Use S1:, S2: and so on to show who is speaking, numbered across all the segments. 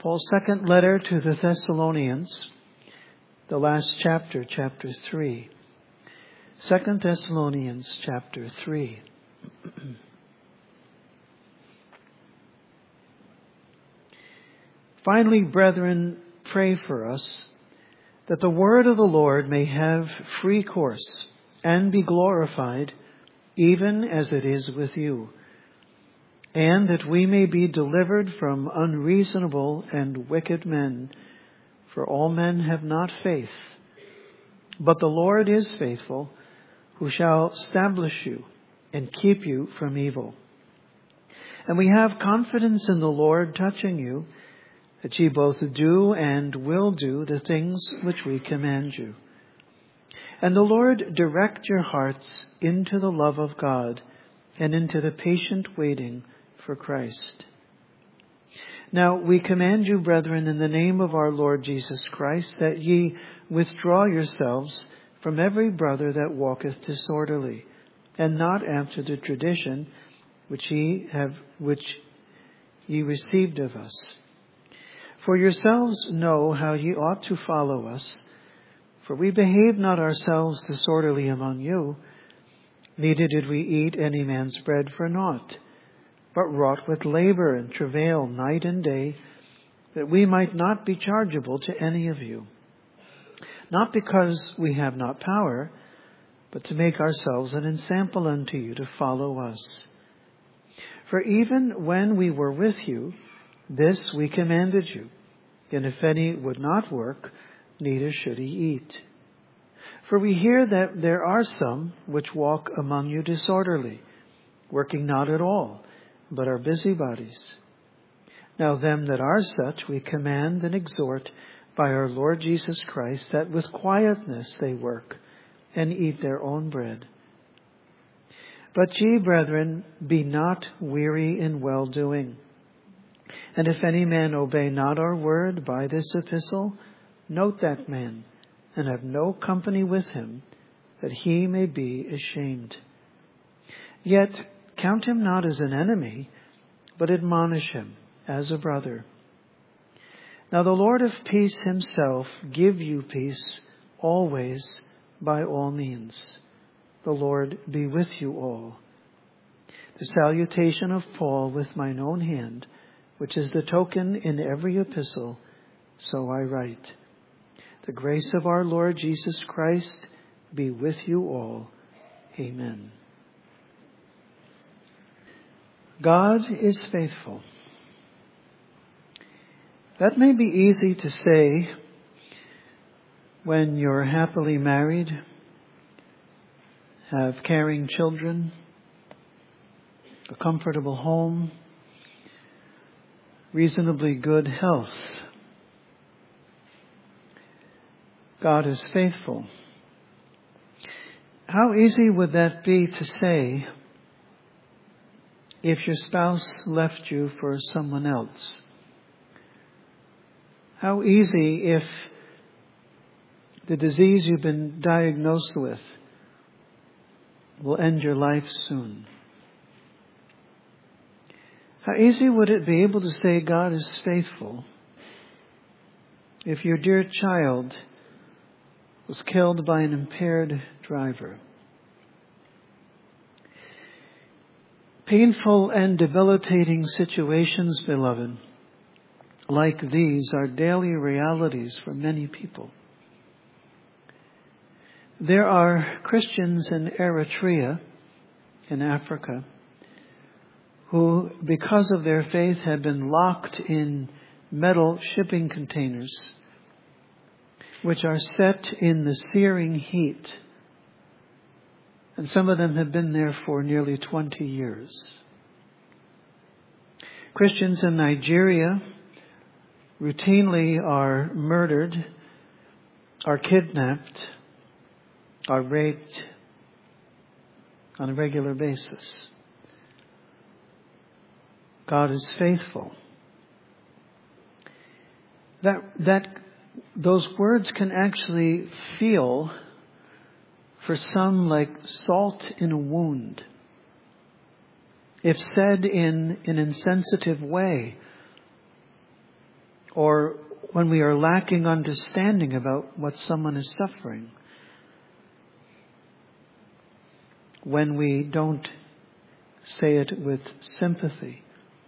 S1: Paul's second letter to the Thessalonians, the last chapter, chapter 3. 2 Thessalonians chapter 3. Finally, brethren, pray for us, that the word of the Lord may have free course and be glorified, even as it is with you, and that we may be delivered from unreasonable and wicked men, for all men have not faith. But the Lord is faithful, who shall establish you and keep you from evil. And we have confidence in the Lord touching you, that ye both do and will do the things which we command you. And the Lord direct your hearts into the love of God and into the patient waiting for Christ. Now we command you, brethren, in the name of our Lord Jesus Christ, that ye withdraw yourselves from every brother that walketh disorderly, and not after the tradition which ye received of us. For yourselves know how ye ought to follow us, for we behaved not ourselves disorderly among you, neither did we eat any man's bread for naught, but wrought with labor and travail night and day, that we might not be chargeable to any of you. Not because we have not power, but to make ourselves an ensample unto you to follow us. For even when we were with you, this we commanded you, and if any would not work, neither should he eat. For we hear that there are some which walk among you disorderly, working not at all, but are busybodies. Now them that are such we command and exhort by our Lord Jesus Christ, that with quietness they work and eat their own bread. But ye, brethren, be not weary in well-doing. And if any man obey not our word by this epistle, note that man, and have no company with him, that he may be ashamed. Yet count him not as an enemy, but admonish him as a brother. Now the Lord of peace himself give you peace always by all means. The Lord be with you all. The salutation of Paul with mine own hand, which is the token in every epistle, so I write. The grace of our Lord Jesus Christ be with you all. Amen. God is faithful. That may be easy to say when you're happily married, have caring children, a comfortable home, reasonably good health. God is faithful. How easy would that be to say if your spouse left you for someone else? How easy if the disease you've been diagnosed with will end your life soon? How easy would it be able to say God is faithful if your dear child was killed by an impaired driver? Painful and debilitating situations, beloved, like these are daily realities for many people. There are Christians in Eritrea, in Africa, who, because of their faith, have been locked in metal shipping containers, which are set in the searing heat. And some of them have been there for nearly 20 years. Christians in Nigeria routinely are murdered, are kidnapped, are raped on a regular basis. God is faithful. Those words can actually feel for some like salt in a wound. If said in an insensitive way, or when we are lacking understanding about what someone is suffering, when we don't say it with sympathy.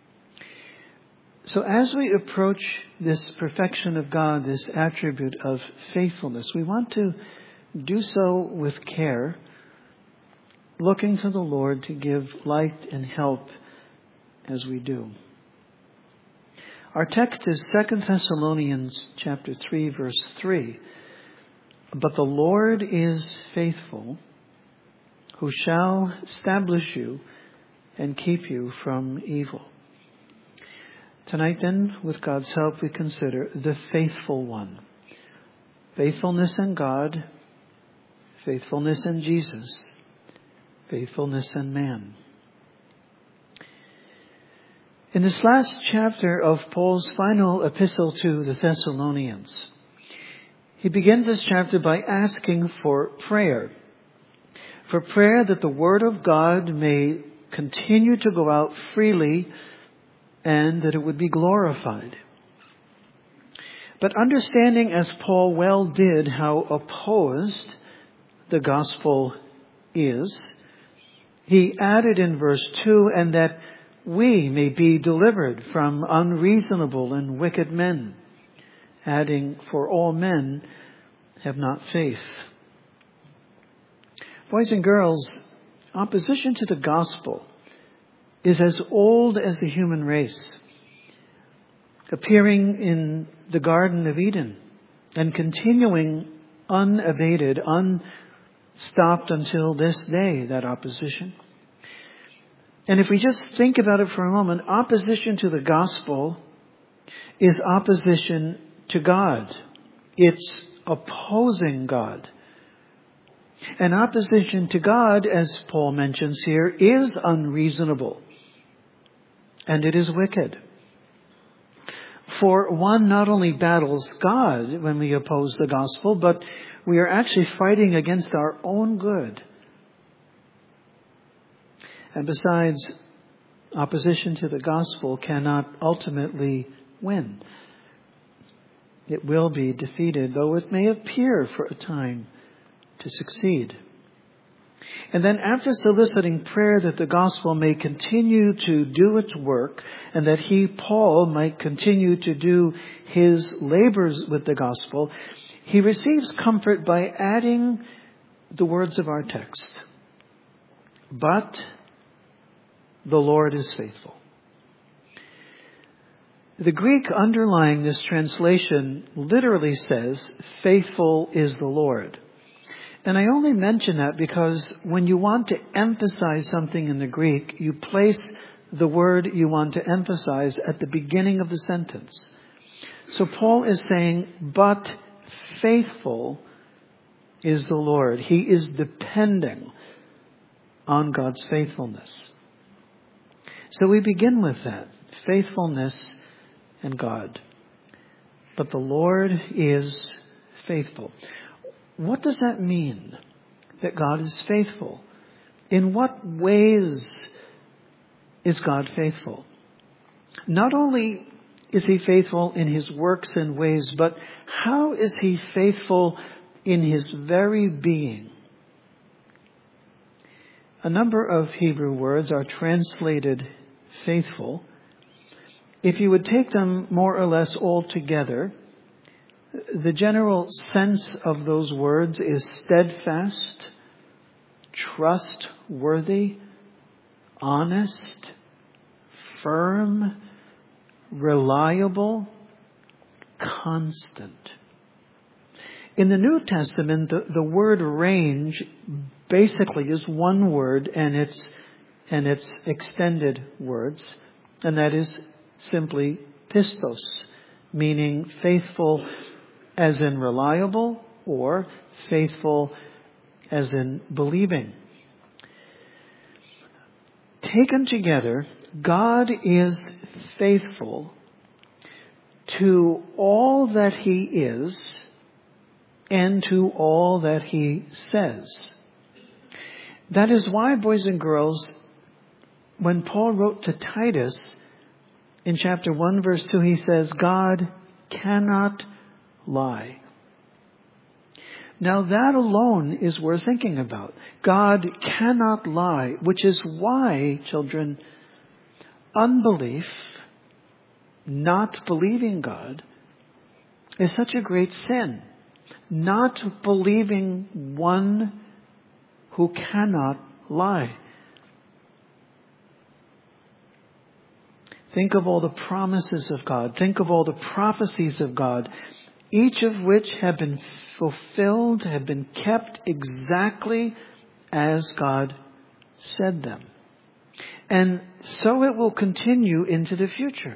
S1: So as we approach this perfection of God, this attribute of faithfulness, we want to do so with care, looking to the Lord to give light and help as we do. Our text is 2 Thessalonians chapter 3, verse 3. But the Lord is faithful, who shall establish you and keep you from evil. Tonight then, with God's help, we consider the faithful one. Faithfulness in God, faithfulness in Jesus, faithfulness in man. In this last chapter of Paul's final epistle to the Thessalonians, he begins this chapter by asking for prayer that the Word of God may continue to go out freely and that it would be glorified. But understanding, as Paul well did, how opposed the gospel is, he added in verse 2, and that we may be delivered from unreasonable and wicked men, adding, for all men have not faith. Boys and girls, opposition to the gospel is as old as the human race, appearing in the Garden of Eden and continuing unabated, unstopped until this day, that opposition. And if we just think about it for a moment, opposition to the gospel is opposition to God. It's opposing God. And opposition to God, as Paul mentions here, is unreasonable. And it is wicked. For one not only battles God when we oppose the gospel, but we are actually fighting against our own good. And besides, opposition to the gospel cannot ultimately win. It will be defeated, though it may appear for a time to succeed. And then after soliciting prayer that the gospel may continue to do its work and that he, Paul, might continue to do his labors with the gospel, he receives comfort by adding the words of our text. But the Lord is faithful. The Greek underlying this translation literally says, faithful is the Lord. And I only mention that because when you want to emphasize something in the Greek, you place the word you want to emphasize at the beginning of the sentence. So Paul is saying, but faithful is the Lord. He is depending on God's faithfulness. So we begin with that, faithfulness in God. But the Lord is faithful. What does that mean, that God is faithful? In what ways is God faithful? Not only is he faithful in his works and ways, but how is he faithful in his very being? A number of Hebrew words are translated faithful. If you would take them more or less all together, the general sense of those words is steadfast, trustworthy, honest, firm, reliable, constant. In the New Testament, the word range basically is one word and its extended words, and that is simply pistos, meaning faithful as in reliable or faithful as in believing. Taken together, God is faithful to all that he is and to all that he says. That is why, boys and girls, when Paul wrote to Titus in chapter 1, verse 2, he says, God cannot lie. Now that alone is worth thinking about. God cannot lie, which is why, children, unbelief, not believing God, is such a great sin. Not believing one who cannot lie. Think of all the promises of God. Think of all the prophecies of God, each of which have been fulfilled, have been kept exactly as God said them. And so it will continue into the future.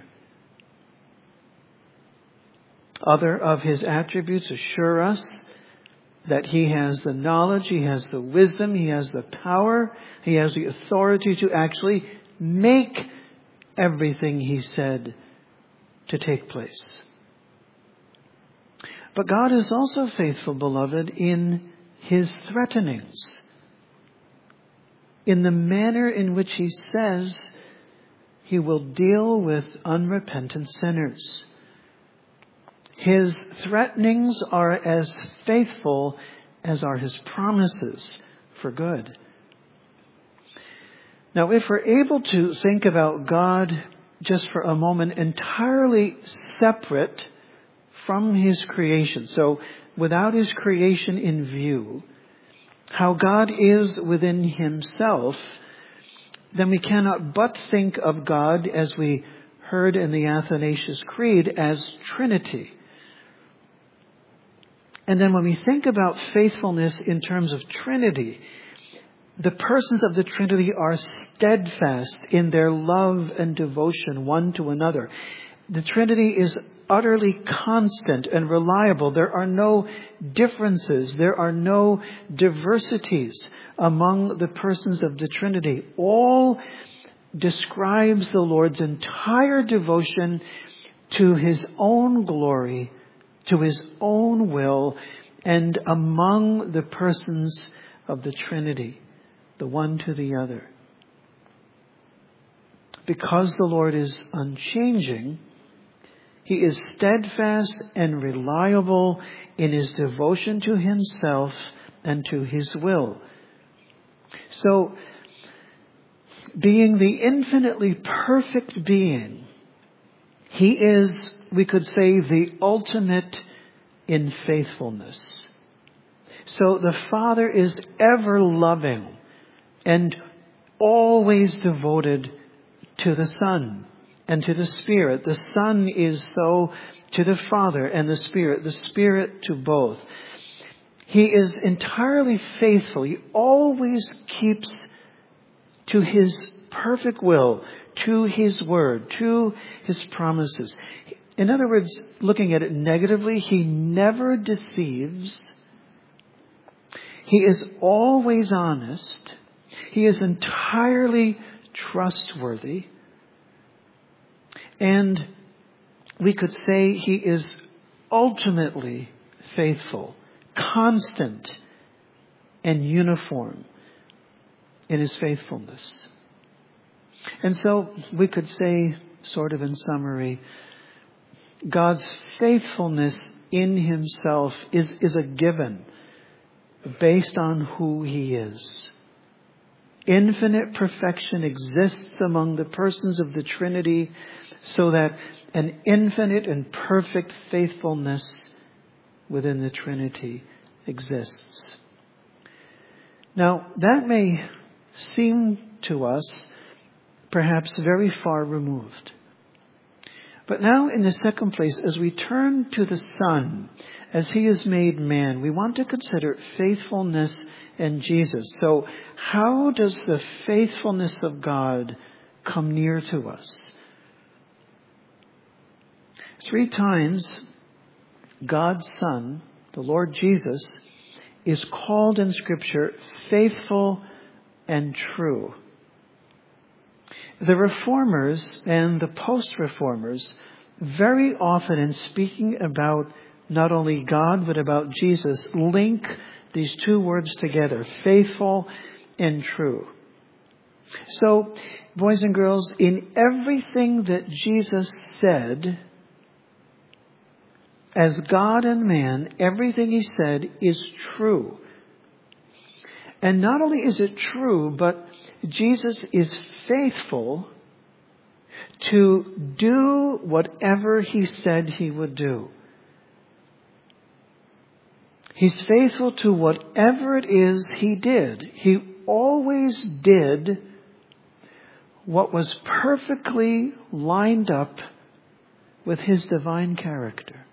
S1: Other of his attributes assure us that he has the knowledge, he has the wisdom, he has the power, he has the authority to actually make everything he said to take place. But God is also faithful, beloved, in his threatenings, in the manner in which he says he will deal with unrepentant sinners. His threatenings are as faithful as are his promises for good. Now, if we're able to think about God just for a moment entirely separate from his creation, so without his creation in view, how God is within himself, then we cannot but think of God, as we heard in the Athanasius Creed, as Trinity. And then when we think about faithfulness in terms of Trinity, the persons of the Trinity are steadfast in their love and devotion one to another. The Trinity is utterly constant and reliable. There are no differences. There are no diversities among the persons of the Trinity. All describes the Lord's entire devotion to his own glory, to his own will, and among the persons of the Trinity, the one to the other. Because the Lord is unchanging, he is steadfast and reliable in his devotion to himself and to his will. So, being the infinitely perfect being, he is, we could say, the ultimate in faithfulness. So the Father is ever loving and always devoted to the Son and to the Spirit. The Son is so to the Father and the Spirit to both. He is entirely faithful. He always keeps to his perfect will, to his word, to his promises. In other words, looking at it negatively, he never deceives. He is always honest. He is entirely trustworthy. And we could say he is ultimately faithful, constant, and uniform in his faithfulness. And so we could say, sort of in summary, God's faithfulness in himself is a given based on who he is. Infinite perfection exists among the persons of the Trinity, so that an infinite and perfect faithfulness within the Trinity exists. Now, that may seem to us perhaps very far removed. But now, in the second place, as we turn to the Son, as he is made man, we want to consider faithfulness in Jesus. So, how does the faithfulness of God come near to us? 3 times, God's Son, the Lord Jesus, is called in Scripture faithful and true. The Reformers and the post-Reformers very often, in speaking about not only God but about Jesus, link these two words together, faithful and true. So, boys and girls, in everything that Jesus said, As God and man, everything he said is true. And not only is it true, but Jesus is faithful to do whatever he said he would do. He's faithful to whatever it is he did. He always did what was perfectly lined up with his divine character.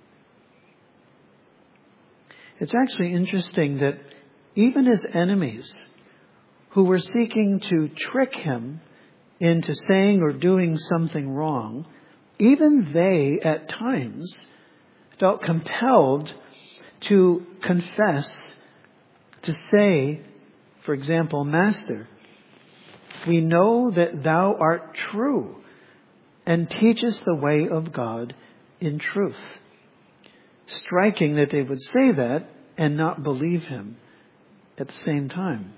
S1: It's actually interesting that even his enemies, who were seeking to trick him into saying or doing something wrong, even they at times felt compelled to confess, to say, for example, Master, we know that thou art true and teachest the way of God in truth. Striking that they would say that and not believe him at the same time.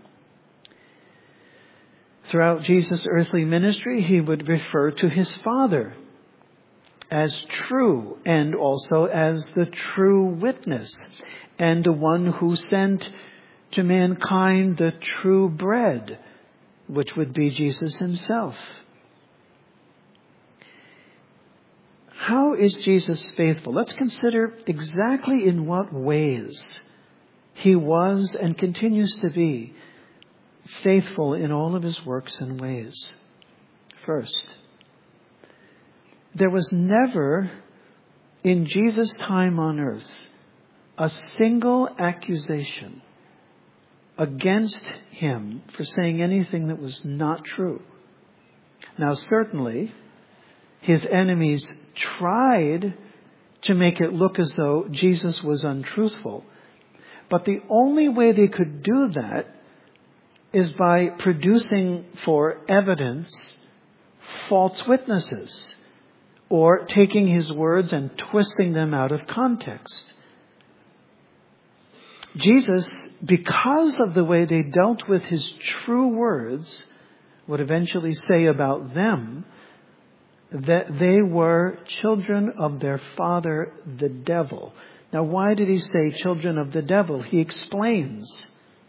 S1: Throughout Jesus' earthly ministry, he would refer to his Father as true and also as the true witness and the one who sent to mankind the true bread, which would be Jesus himself. How is Jesus faithful? Let's consider exactly in what ways he was and continues to be faithful in all of his works and ways. First, there was never in Jesus' time on earth a single accusation against him for saying anything that was not true. Now, certainly, his enemies tried to make it look as though Jesus was untruthful. But the only way they could do that is by producing for evidence false witnesses or taking his words and twisting them out of context. Jesus, because of the way they dealt with his true words, would eventually say about them that they were children of their father, the devil. Now, why did he say children of the devil? He explains.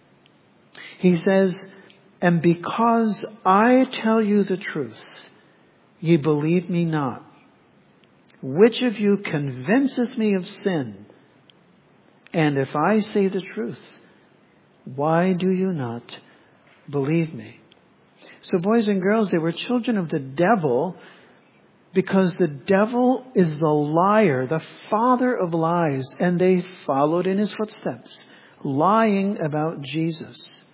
S1: He says, and because I tell you the truth, ye believe me not. Which of you convinceth me of sin? And if I say the truth, why do you not believe me? So boys and girls, they were children of the devil because the devil is the liar, the father of lies, and they followed in his footsteps, lying about Jesus.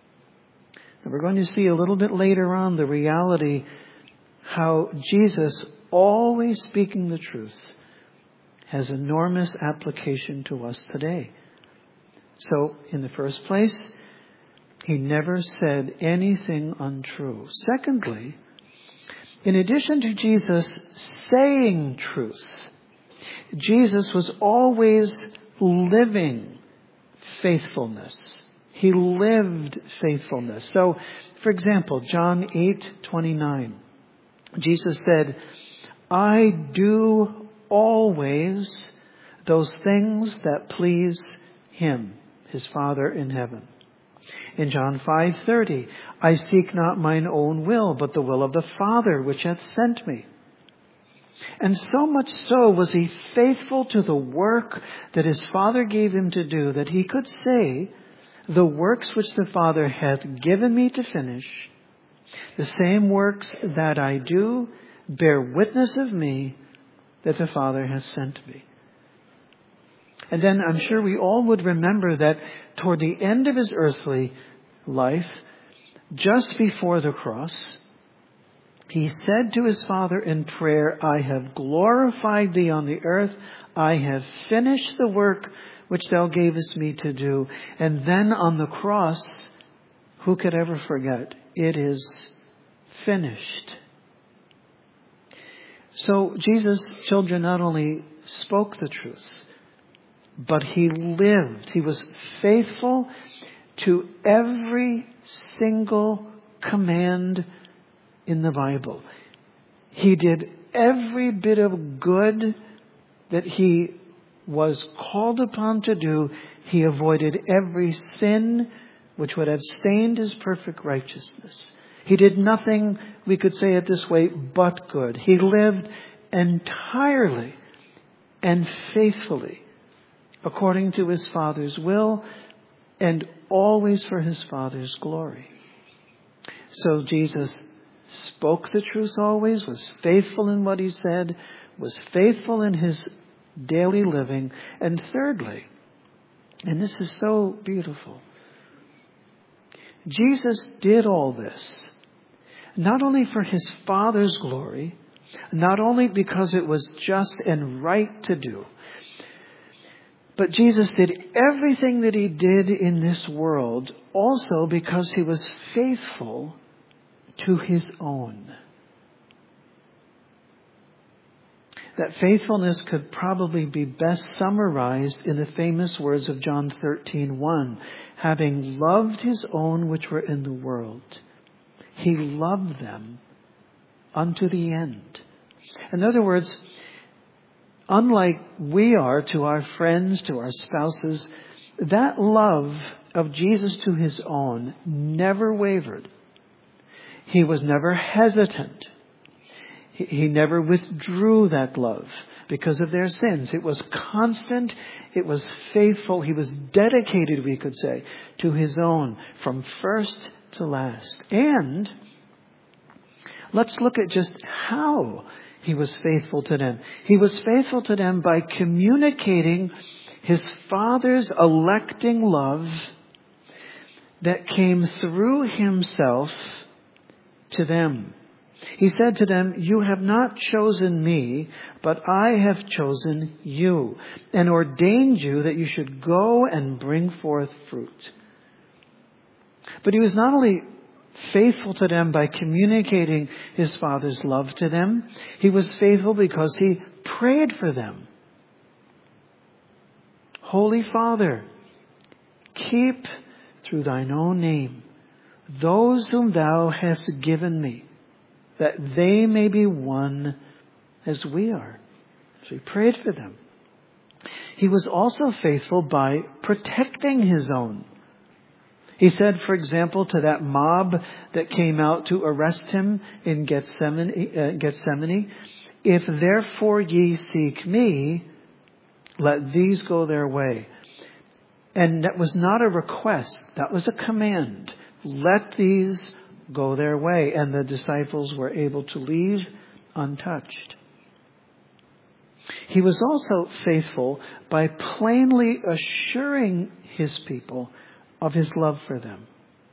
S1: And we're going to see a little bit later on the reality how Jesus, always speaking the truth, has enormous application to us today. So, in the first place, he never said anything untrue. Secondly, in addition to Jesus saying truth, Jesus was always living faithfulness. He lived faithfulness. So, for example, John 8:29, Jesus said, I do always those things that please him, his Father in heaven. In John 5:30, I seek not mine own will, but the will of the Father which hath sent me. And so much so was he faithful to the work that his Father gave him to do, that he could say, the works which the Father hath given me to finish, the same works that I do bear witness of me that the Father has sent me. And then I'm sure we all would remember that toward the end of his earthly life, just before the cross, he said to his Father in prayer, I have glorified thee on the earth. I have finished the work which thou gavest me to do. And then on the cross, who could ever forget? It is finished. So Jesus, children, not only spoke the truth, but he lived. He was faithful to every single command in the Bible. He did every bit of good that he was called upon to do, he avoided every sin which would have stained his perfect righteousness. He did nothing, we could say it this way, but good. He lived entirely and faithfully according to his Father's will and always for his Father's glory. So Jesus spoke the truth always, was faithful in what he said, was faithful in his daily living. And thirdly, and this is so beautiful, Jesus did all this not only for his Father's glory, not only because it was just and right to do, but Jesus did everything that he did in this world also because he was faithful to his own. That faithfulness could probably be best summarized in the famous words of John 13:1. Having loved his own which were in the world, he loved them unto the end. In other words, unlike we are to our friends, to our spouses, that love of Jesus to his own never wavered. He was never hesitant. He never withdrew that love because of their sins. It was constant. It was faithful. He was dedicated, we could say, to his own from first to last. And let's look at just how he was faithful to them. He was faithful to them by communicating his Father's electing love that came through himself to them. He said to them, "You have not chosen me, but I have chosen you and ordained you that you should go and bring forth fruit." But he was not only faithful to them by communicating his Father's love to them, he was faithful because he prayed for them. Holy Father, keep through thine own name those whom thou hast given me, that they may be one as we are. So he prayed for them. He was also faithful by protecting his own. He said, for example, to that mob that came out to arrest him in Gethsemane, "If therefore ye seek me, let these go their way." And that was not a request. That was a command. Let these go their way. And the disciples were able to leave untouched. He was also faithful by plainly assuring his people of his love for them.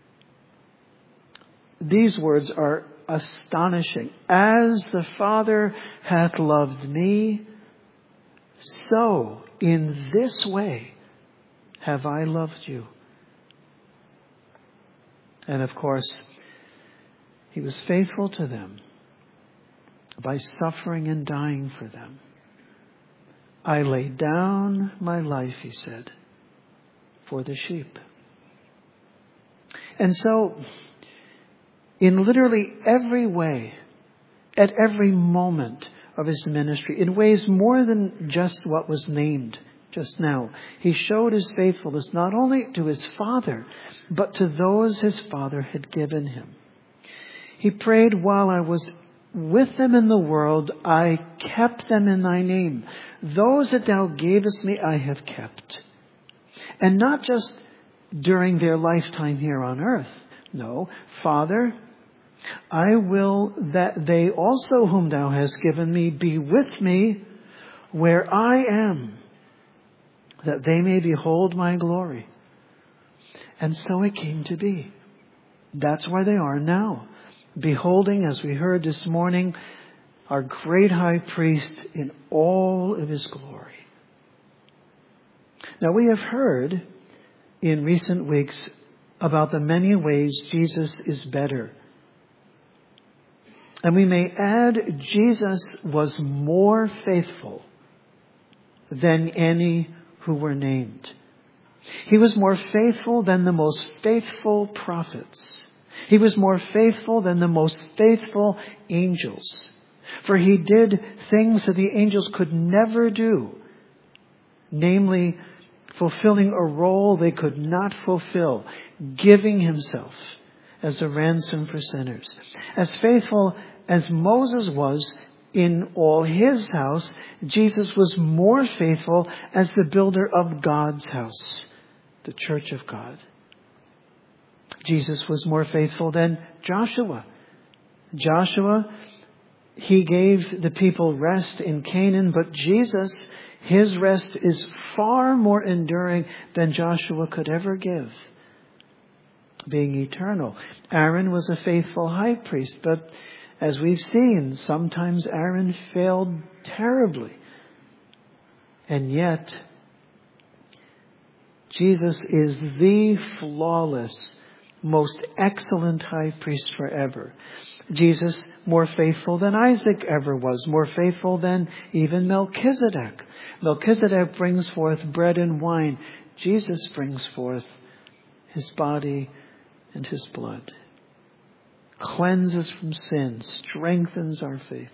S1: These words are astonishing. "As the Father hath loved me, so in this way have I loved you." And of course, he was faithful to them by suffering and dying for them. "I lay down my life," he said, "for the sheep." And so, in literally every way, at every moment of his ministry, in ways more than just what was named just now, he showed his faithfulness not only to his Father, but to those his Father had given him. He prayed, "While I was with them in the world, I kept them in thy name. Those that thou gavest me, I have kept." And not just during their lifetime here on earth. No, "Father, I will that they also whom thou hast given me be with me where I am, that they may behold my glory." And so it came to be. That's where they are now, beholding, as we heard this morning, our great high priest in all of his glory. Now, we have heard in recent weeks about the many ways Jesus is better. And we may add, Jesus was more faithful than any who were named. He was more faithful than the most faithful prophets. He was more faithful than the most faithful angels. For he did things that the angels could never do. namely fulfilling a role they could not fulfill, giving himself as a ransom for sinners. As faithful as Moses was in all his house, Jesus was more faithful as the builder of God's house, the church of God. Jesus was more faithful than Joshua. Joshua, he gave the people rest in Canaan, but Jesus, his rest is far more enduring than Joshua could ever give, being eternal. Aaron was a faithful high priest, but as we've seen, sometimes Aaron failed terribly. And yet, Jesus is the flawless, most excellent high priest forever. Jesus more faithful than Isaac ever was, more faithful than even Melchizedek. Melchizedek brings forth bread and wine. Jesus brings forth his body and his blood. Cleanses from sin, strengthens our faith.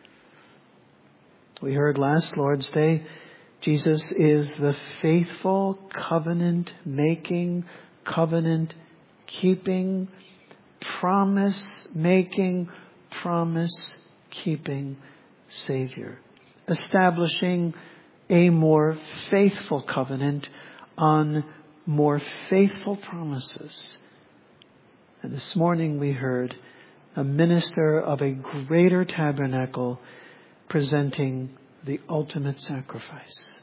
S1: We heard last Lord's Day, Jesus is the faithful, covenant-making, covenant-keeping, promise-making, promise-keeping Savior, establishing a more faithful covenant on more faithful promises. And this morning we heard a minister of a greater tabernacle presenting the ultimate sacrifice.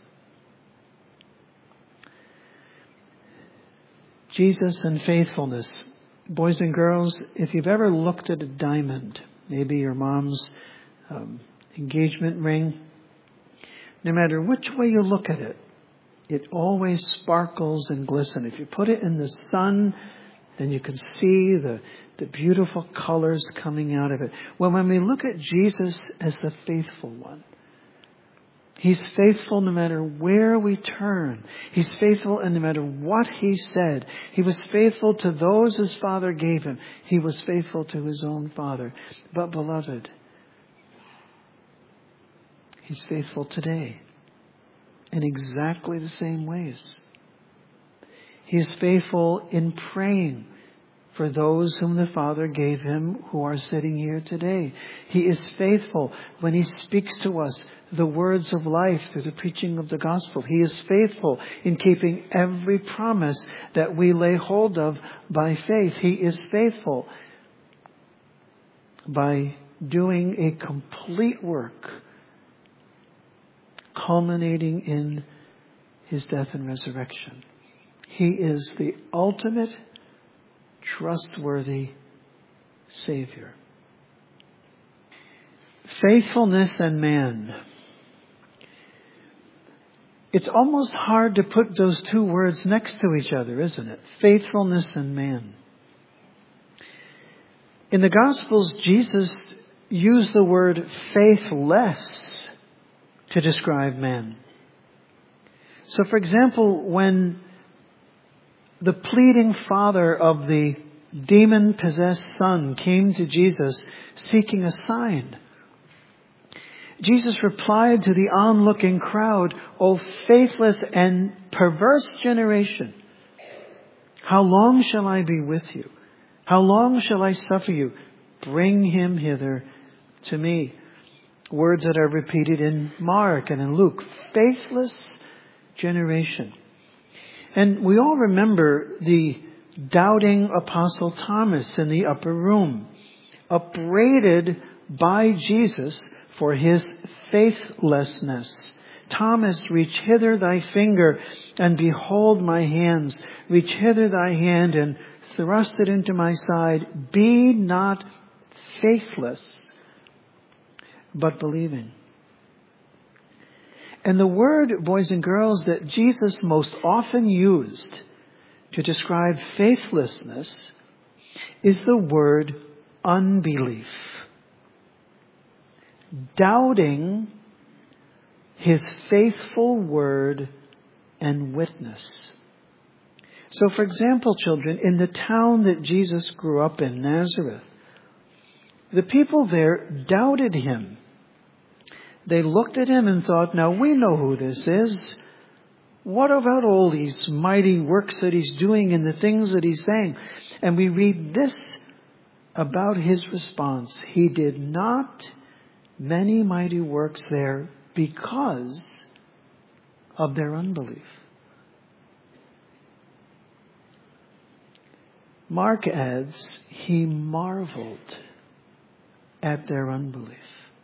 S1: Jesus and faithfulness. Boys and girls, if you've ever looked at a diamond, maybe your mom's engagement ring, no matter which way you look at it, it always sparkles and glistens. If you put it in the sun, then you can see the beautiful colors coming out of it. Well, when we look at Jesus as the faithful one, he's faithful no matter where we turn. He's faithful no matter what he said. He was faithful to those his Father gave him. He was faithful to his own Father. But beloved, he's faithful today in exactly the same ways. He is faithful in praying for those whom the Father gave him who are sitting here today. He is faithful when he speaks to us the words of life through the preaching of the gospel. He is faithful in keeping every promise that we lay hold of by faith. He is faithful by doing a complete work culminating in his death and resurrection. He is the ultimate, trustworthy Savior. Faithfulness and man. It's almost hard to put those two words next to each other, isn't it? Faithfulness and man. In the Gospels, Jesus used the word faithless to describe man. So, for example, when the pleading father of the demon-possessed son came to Jesus seeking a sign, Jesus replied to the onlooking crowd, "O faithless and perverse generation, how long shall I be with you? How long shall I suffer you? Bring him hither to me." Words that are repeated in Mark and in Luke. Faithless generation. And we all remember the doubting Apostle Thomas in the upper room, upbraided by Jesus for his faithlessness. "Thomas, reach hither thy finger and behold my hands. Reach hither thy hand and thrust it into my side. Be not faithless, but believing." And the word, boys and girls, that Jesus most often used to describe faithlessness is the word unbelief. Doubting his faithful word and witness. So, for example, children, in the town that Jesus grew up in, Nazareth, the people there doubted him. They looked at him and thought, "Now we know who this is. What about all these mighty works that he's doing and the things that he's saying? And we read this about his response. He did not many mighty works there because of their unbelief. Mark adds, he marveled at their unbelief.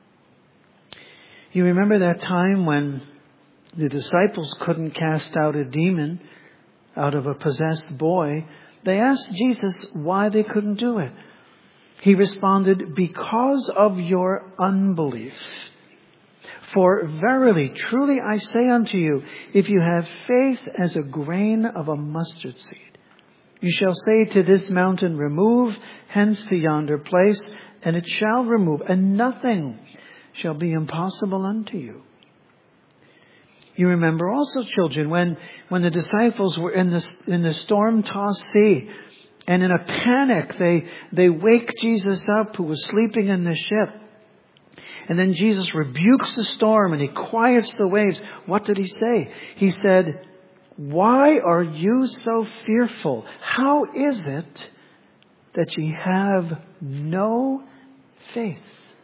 S1: You remember that time when the disciples couldn't cast out a demon out of a possessed boy? They asked Jesus why they couldn't do it. He responded, because of your unbelief. For verily, truly I say unto you, if you have faith as a grain of a mustard seed, you shall say to this mountain, remove hence to yonder place, and it shall remove, and nothing shall be impossible unto you. You remember also, children, when the disciples were in the storm-tossed sea, and in a panic they wake Jesus up who was sleeping in the ship. And then Jesus rebukes the storm and he quiets the waves. What did he say? He said, why are you so fearful? How is it that ye have no faith?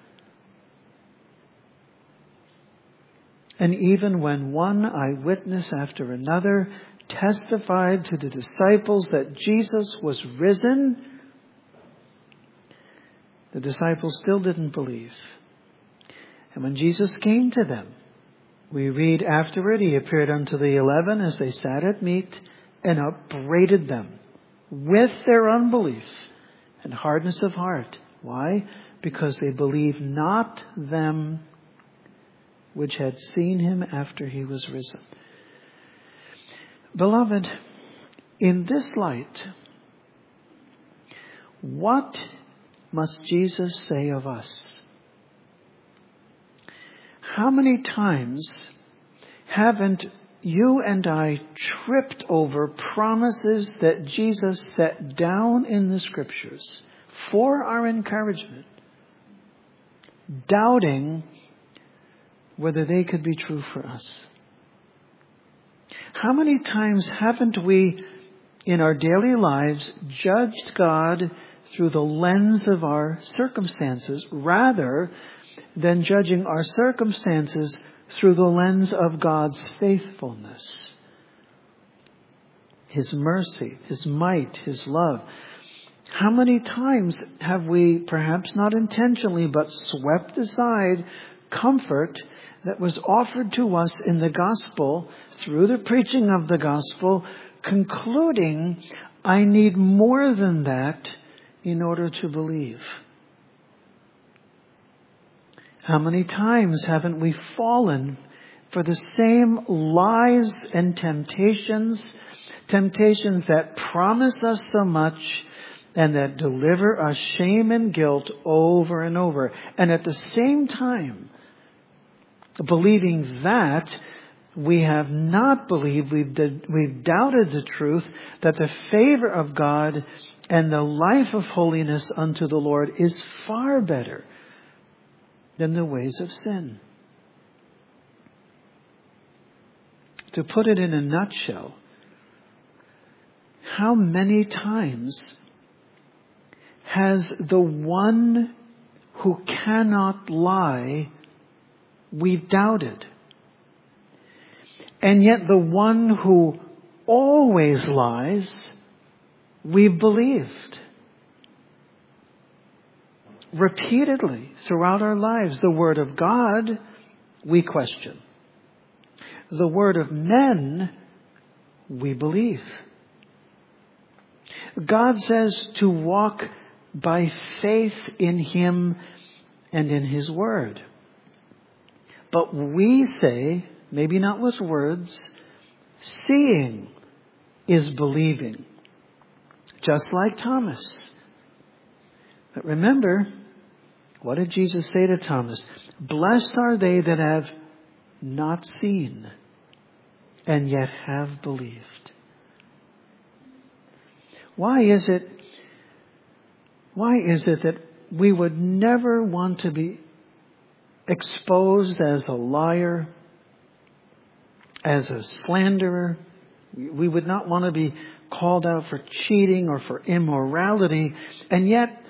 S1: And even when one eyewitness after another testified to the disciples that Jesus was risen, the disciples still didn't believe. And when Jesus came to them, we read afterward, he appeared unto the 11 as they sat at meat and upbraided them with their unbelief and hardness of heart. Why? Because they believed not them which had seen him after he was risen. Beloved, in this light, what must Jesus say of us? How many times haven't you and I tripped over promises that Jesus set down in the Scriptures for our encouragement, doubting whether they could be true for us? How many times haven't we in our daily lives judged God through the lens of our circumstances rather than judging our circumstances through the lens of God's faithfulness, His mercy, His might, His love? How many times have we, perhaps not intentionally, but swept aside comfort that was offered to us in the gospel through the preaching of the gospel, concluding, I need more than that in order to believe? How many times haven't we fallen for the same lies and temptations that promise us so much and that deliver us shame and guilt over and over, and at the same time believing that we have not believed, we've doubted the truth that the favor of God and the life of holiness unto the Lord is far better than the ways of sin. To put it in a nutshell, how many times has the one who cannot lie we've doubted? And yet the one who always lies, we've believed. Repeatedly throughout our lives, the Word of God, we question. The Word of men, we believe. God says to walk by faith in Him and in His Word. But we say, maybe not with words, seeing is believing. Just like Thomas. But remember, what did Jesus say to Thomas? Blessed are they that have not seen and yet have believed. Why is it that we would never want to be exposed as a liar, as a slanderer. We would not want to be called out for cheating or for immorality. And yet,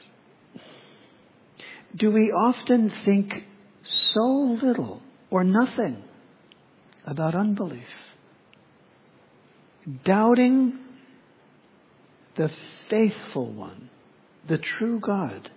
S1: do we often think so little or nothing about unbelief? Doubting the faithful one, the true God.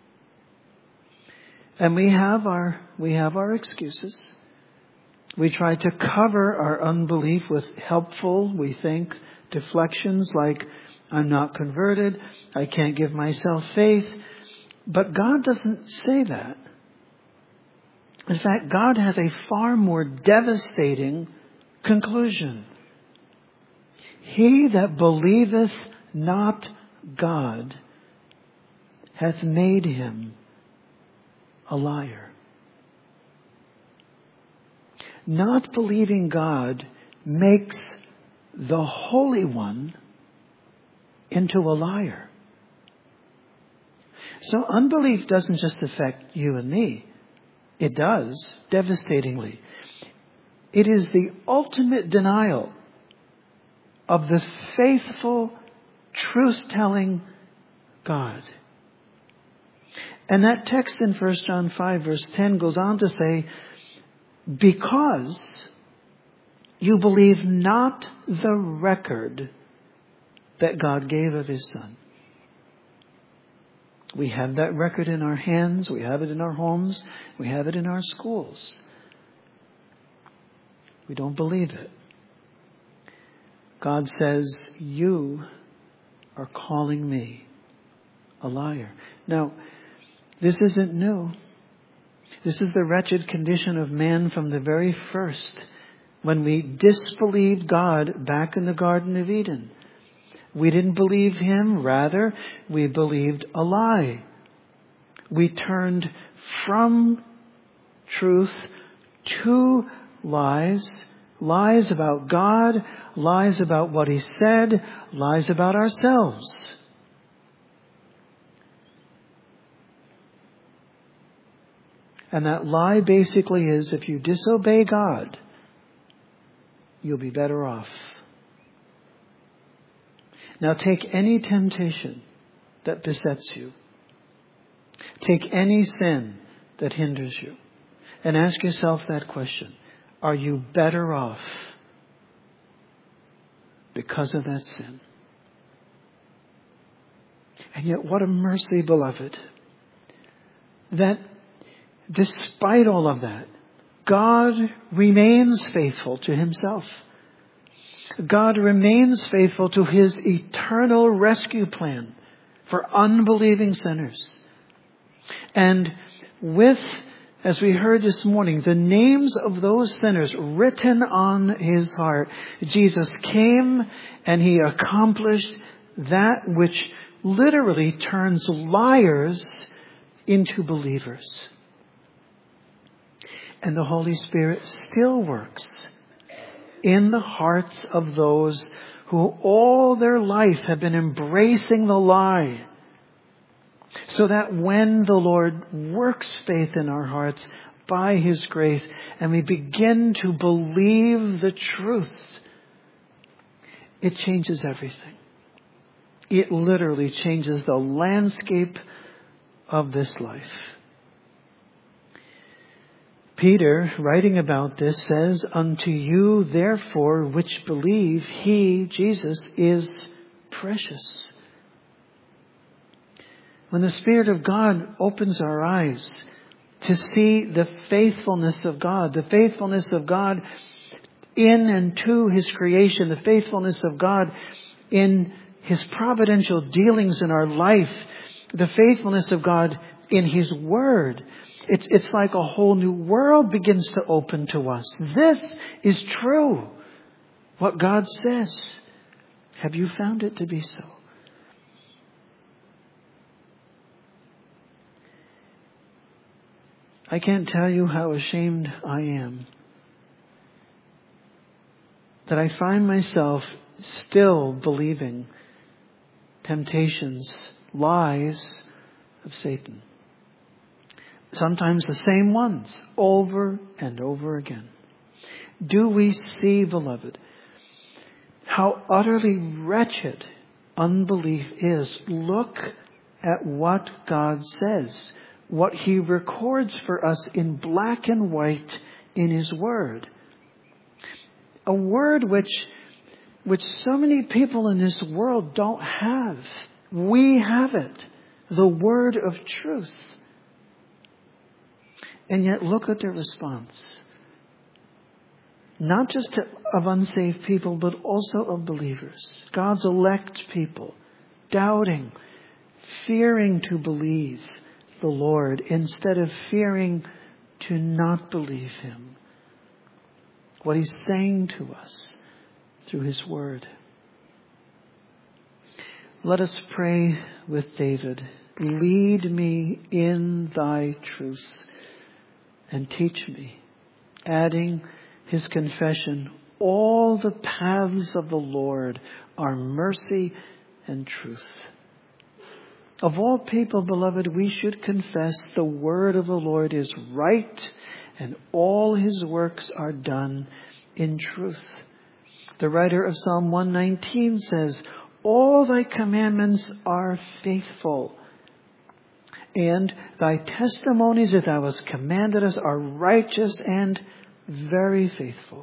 S1: And we have our excuses. We try to cover our unbelief with helpful, we think, deflections like, I'm not converted, I can't give myself faith. But God doesn't say that. In fact, God has a far more devastating conclusion. He that believeth not God hath made him a liar. Not believing God makes the Holy One into a liar. So unbelief doesn't just affect you and me. It does, devastatingly. It is the ultimate denial of the faithful, truth-telling God. And that text in 1 John 5 verse 10 goes on to say, because you believe not the record that God gave of His Son. We have that record in our hands. We have it in our homes. We have it in our schools. We don't believe it. God says, you are calling me a liar. Now, this isn't new. This is the wretched condition of man from the very first, when we disbelieved God back in the Garden of Eden. We didn't believe Him. Rather, we believed a lie. We turned from truth to lies. Lies about God. Lies about what He said. Lies about ourselves. And that lie basically is, if you disobey God, you'll be better off. Now take any temptation that besets you. Take any sin that hinders you. And ask yourself that question. Are you better off because of that sin? And yet what a mercy, beloved, that despite all of that, God remains faithful to Himself. God remains faithful to His eternal rescue plan for unbelieving sinners. And with, as we heard this morning, the names of those sinners written on His heart, Jesus came and He accomplished that which literally turns liars into believers. And the Holy Spirit still works in the hearts of those who all their life have been embracing the lie. So that when the Lord works faith in our hearts by His grace and we begin to believe the truth, it changes everything. It literally changes the landscape of this life. Peter, writing about this, says, unto you, therefore, which believe, He, Jesus, is precious. When the Spirit of God opens our eyes to see the faithfulness of God in and to His creation, the faithfulness of God in His providential dealings in our life, the faithfulness of God in His Word, it's like a whole new world begins to open to us. This is true. What God says. Have you found it to be so? I can't tell you how ashamed I am that I find myself still believing temptations, lies of Satan. Sometimes the same ones, over and over again. Do we see, beloved, how utterly wretched unbelief is? Look at what God says, what He records for us in black and white in His Word. A word which so many people in this world don't have. We have it. The word of truth. And yet look at their response. Not just of unsaved people, but also of believers. God's elect people. Doubting. Fearing to believe the Lord instead of fearing to not believe Him. What He's saying to us through His Word. Let us pray with David. Lead me in thy truth and teach me. Adding his confession, all the paths of the Lord are mercy and truth. Of all people, beloved, we should confess the word of the Lord is right and all His works are done in truth. The writer of Psalm 119 says, all thy commandments are faithful, and thy testimonies that thou hast commanded us are righteous and very faithful.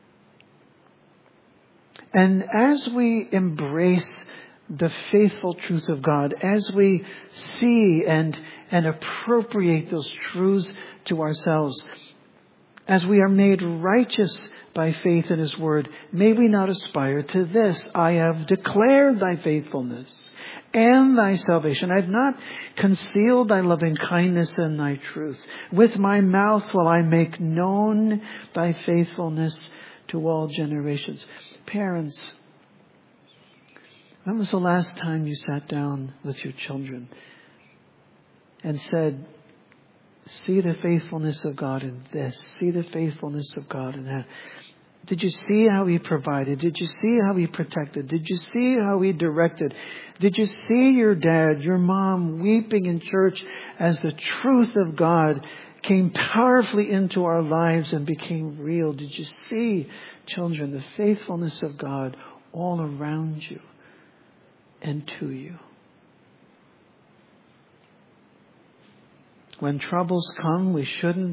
S1: And as we embrace the faithful truth of God, as we see and appropriate those truths to ourselves, as we are made righteous by faith in His Word, may we not aspire to this. I have declared thy faithfulness and thy salvation. I have not concealed thy loving kindness and thy truth. With my mouth will I make known thy faithfulness to all generations. Parents, when was the last time you sat down with your children and said, see the faithfulness of God in this. See the faithfulness of God in that. Did you see how He provided? Did you see how He protected? Did you see how He directed? Did you see your dad, your mom weeping in church as the truth of God came powerfully into our lives and became real? Did you see, children, the faithfulness of God all around you and to you? When troubles come, we should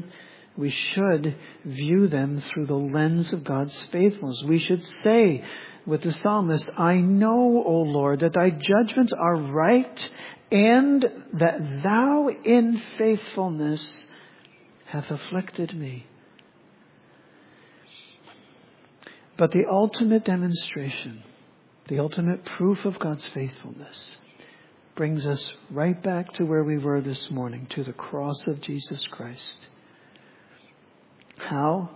S1: view them through the lens of God's faithfulness. We should say with the psalmist, I know, O Lord, that thy judgments are right and that thou in faithfulness hath afflicted me. But the ultimate demonstration, the ultimate proof of God's faithfulness brings us right back to where we were this morning, to the cross of Jesus Christ. How?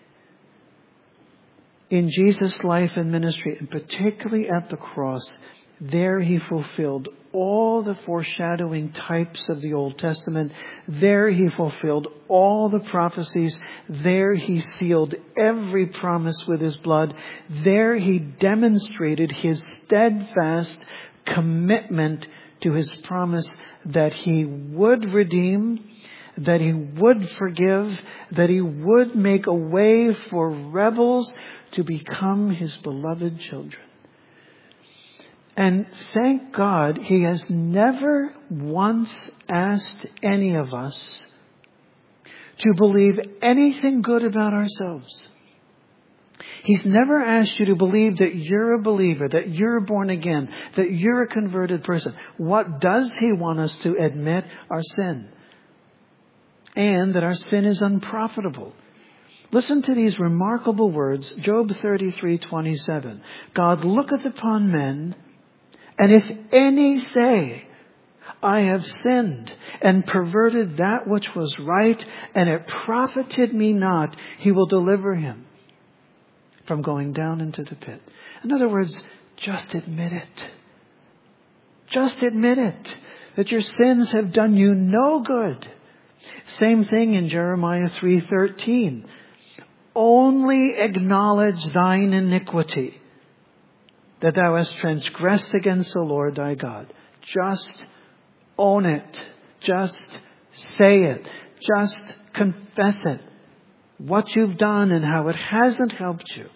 S1: In Jesus' life and ministry, and particularly at the cross, there He fulfilled all the foreshadowing types of the Old Testament. There He fulfilled all the prophecies. There He sealed every promise with His blood. There He demonstrated His steadfast commitment to His promise that He would redeem, that He would forgive, that He would make a way for rebels to become His beloved children. And thank God He has never once asked any of us to believe anything good about ourselves. He's never asked you to believe that you're a believer, that you're born again, that you're a converted person. What does He want us to admit? Our sin. And that our sin is unprofitable. Listen to these remarkable words. Job 33:27. God looketh upon men, and if any say, I have sinned and perverted that which was right, and it profited me not, He will deliver him from going down into the pit. In other words, just admit it. Just admit it. That your sins have done you no good. Same thing in Jeremiah 3:13. Only acknowledge thine iniquity, that thou hast transgressed against the Lord thy God. Just own it. Just say it. Just confess it. what you've done and how it hasn't helped you.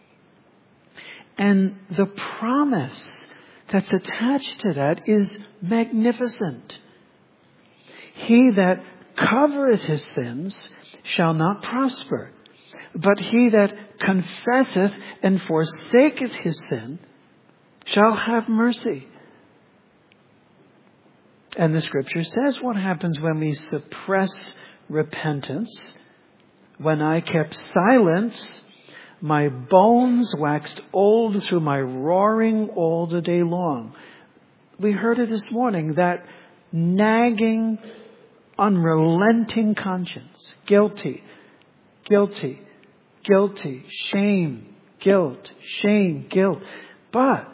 S1: And the promise that's attached to that is magnificent. He that covereth his sins shall not prosper, but he that confesseth and forsaketh his sin shall have mercy. And the scripture says what happens when we suppress repentance. When I kept silence, my bones waxed old through my roaring all the day long. We heard it this morning, that nagging, unrelenting conscience. Guilty, guilty, guilty, shame, guilt, shame, guilt. But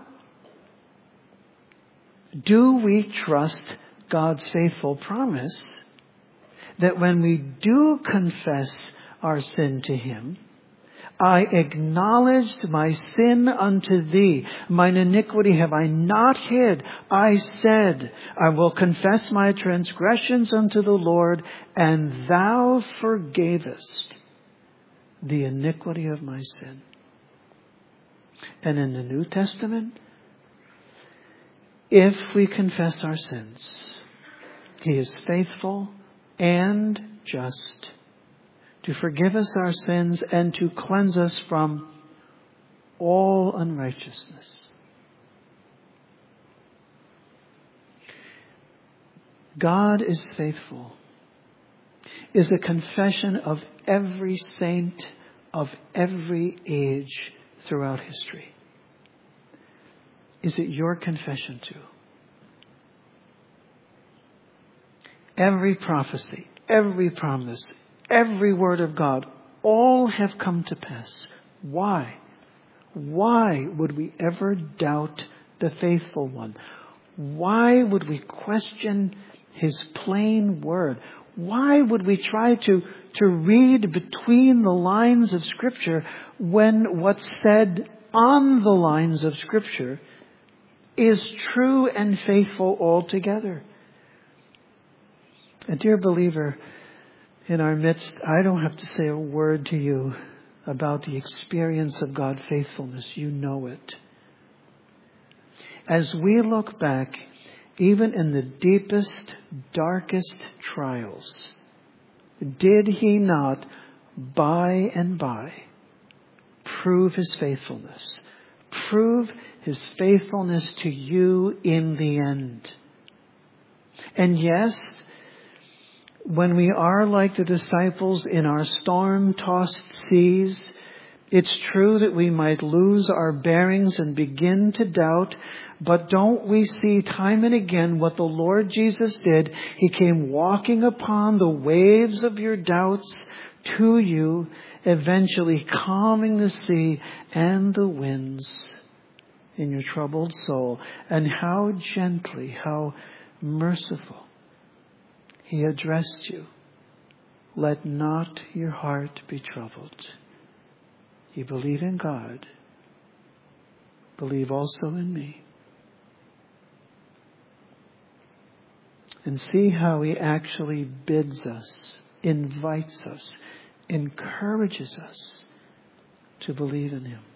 S1: do we trust God's faithful promise that when we do confess our sin to Him, I acknowledged my sin unto thee. Mine iniquity have I not hid. I said, I will confess my transgressions unto the Lord, and thou forgavest the iniquity of my sin. And in the New Testament, if we confess our sins, He is faithful and just to forgive us our sins and to cleanse us from all unrighteousness. God is faithful is a confession of every saint of every age throughout history. Is it your confession too? Every prophecy, every promise, every word of God, all have come to pass. Why? Why would we ever doubt the faithful one? Why would we question His plain word? Why would we try to read between the lines of Scripture when what's said on the lines of Scripture is true and faithful altogether? And dear believer, in our midst, I don't have to say a word to you about the experience of God's faithfulness. You know it. As we look back, even in the deepest, darkest trials, did He not, by and by, prove His faithfulness? Prove His faithfulness to you in the end. And yes, when we are like the disciples in our storm-tossed seas, it's true that we might lose our bearings and begin to doubt, but don't we see time and again what the Lord Jesus did? He came walking upon the waves of your doubts to you, eventually calming the sea and the winds in your troubled soul. And how gently, how merciful He addressed you. Let not your heart be troubled. You believe in God. Believe also in me. And see how He actually bids us, invites us, encourages us to believe in Him.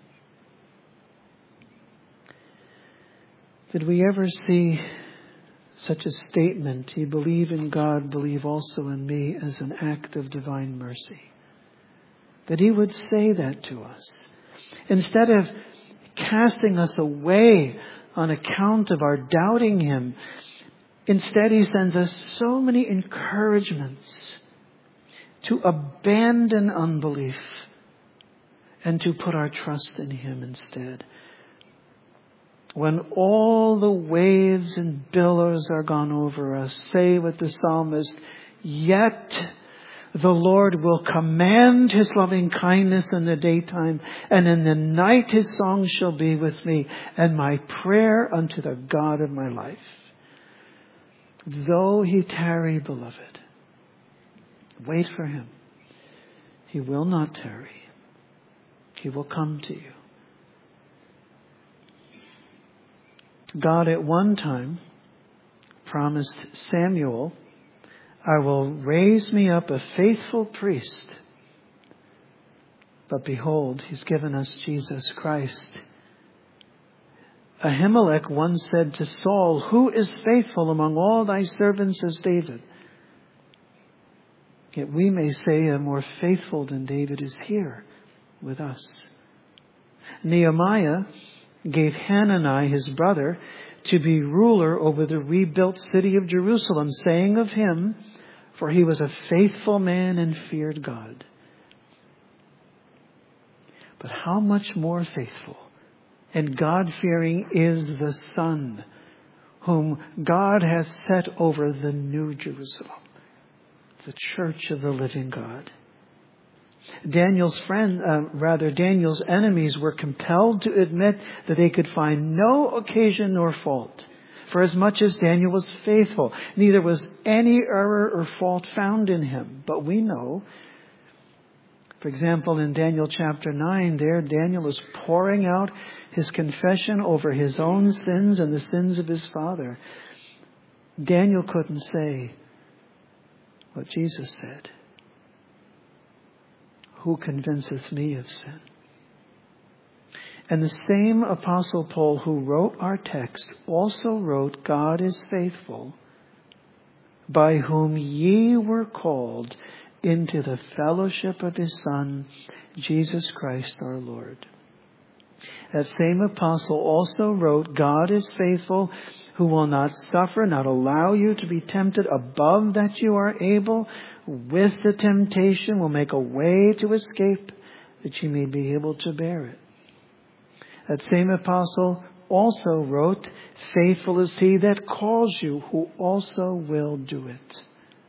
S1: Did we ever see such a statement, "You believe in God, believe also in me," as an act of divine mercy? That He would say that to us. Instead of casting us away on account of our doubting Him, instead He sends us so many encouragements to abandon unbelief and to put our trust in Him instead. When all the waves and billows are gone over us, say with the psalmist, "Yet the Lord will command His loving kindness in the daytime, and in the night His song shall be with me, and my prayer unto the God of my life." Though He tarry, beloved, wait for Him. He will not tarry. He will come to you. God at one time promised Samuel, "I will raise me up a faithful priest But behold, he's given us Jesus Christ. Ahimelech once said to Saul, "Who is faithful among all thy servants as David?" Yet we may say a more faithful than David is here with us. Nehemiah gave Hanani, his brother, to be ruler over the rebuilt city of Jerusalem, saying of him, "For he was a faithful man and feared God." But how much more faithful and God-fearing is the Son, whom God hath set over the New Jerusalem, the church of the living God. Daniel's enemies were compelled to admit that they could find no occasion nor fault. For as much as Daniel was faithful, neither was any error or fault found in him. But we know, for example, in Daniel chapter 9, there Daniel is pouring out his confession over his own sins and the sins of his father. Daniel couldn't say what Jesus said. "Who convinceth me of sin?" And the same Apostle Paul who wrote our text also wrote, "God is faithful, by whom ye were called into the fellowship of his Son, Jesus Christ our Lord." That same apostle also wrote, "God is faithful, who will not suffer, not allow you to be tempted above that you are able. With the temptation will make a way to escape, that you may be able to bear it." That same apostle also wrote, "Faithful is he that calls you, who also will do it."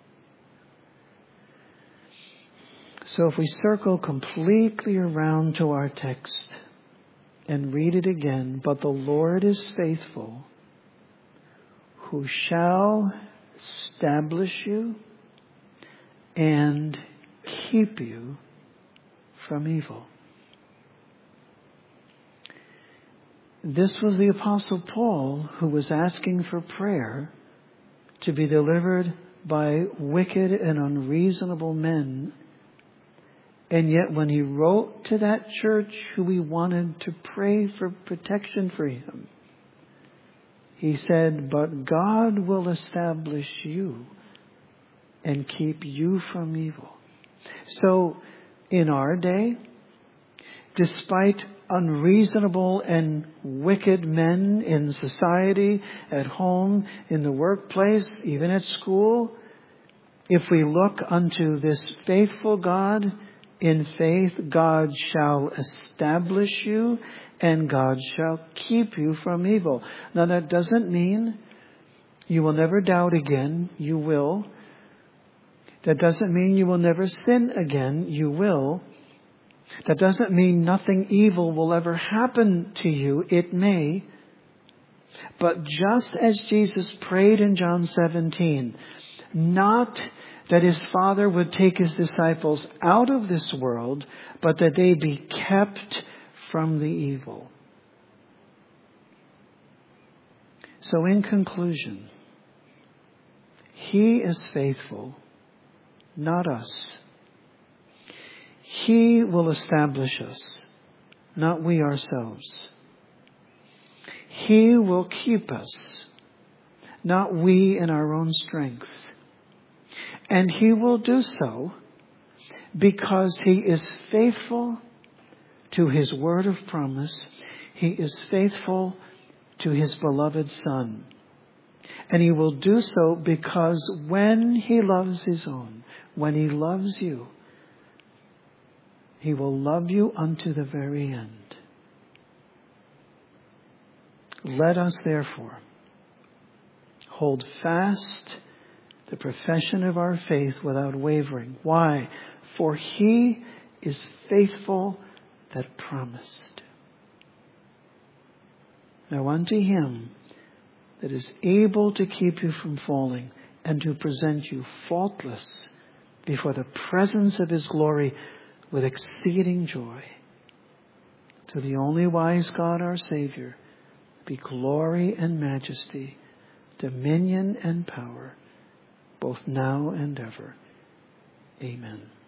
S1: So if we circle completely around to our text and read it again, "But the Lord is faithful, who shall establish you and keep you from evil." This was the Apostle Paul who was asking for prayer to be delivered by wicked and unreasonable men. And yet when he wrote to that church who he wanted to pray for protection for him, he said, "But God will establish you and keep you from evil." So in our day, despite unreasonable and wicked men in society, at home, in the workplace, even at school, if we look unto this faithful God in faith, God shall establish you and God shall keep you from evil. Now that doesn't mean you will never doubt again. You will. That doesn't mean you will never sin again. You will. That doesn't mean nothing evil will ever happen to you. It may. But just as Jesus prayed in John 17, not that his Father would take his disciples out of this world, but that they be kept from the evil. So in conclusion, he is faithful, not us. He will establish us, not we ourselves. He will keep us, not we in our own strength. And he will do so because he is faithful to his word of promise. He is faithful to his beloved Son. And he will do so because when he loves his own, when he loves you, he will love you unto the very end. Let us therefore hold fast the profession of our faith without wavering. Why? For he is faithful that promised. Now unto him that is able to keep you from falling and to present you faultless before the presence of his glory with exceeding joy. To the only wise God, our Savior, be glory and majesty, dominion and power, both now and ever. Amen.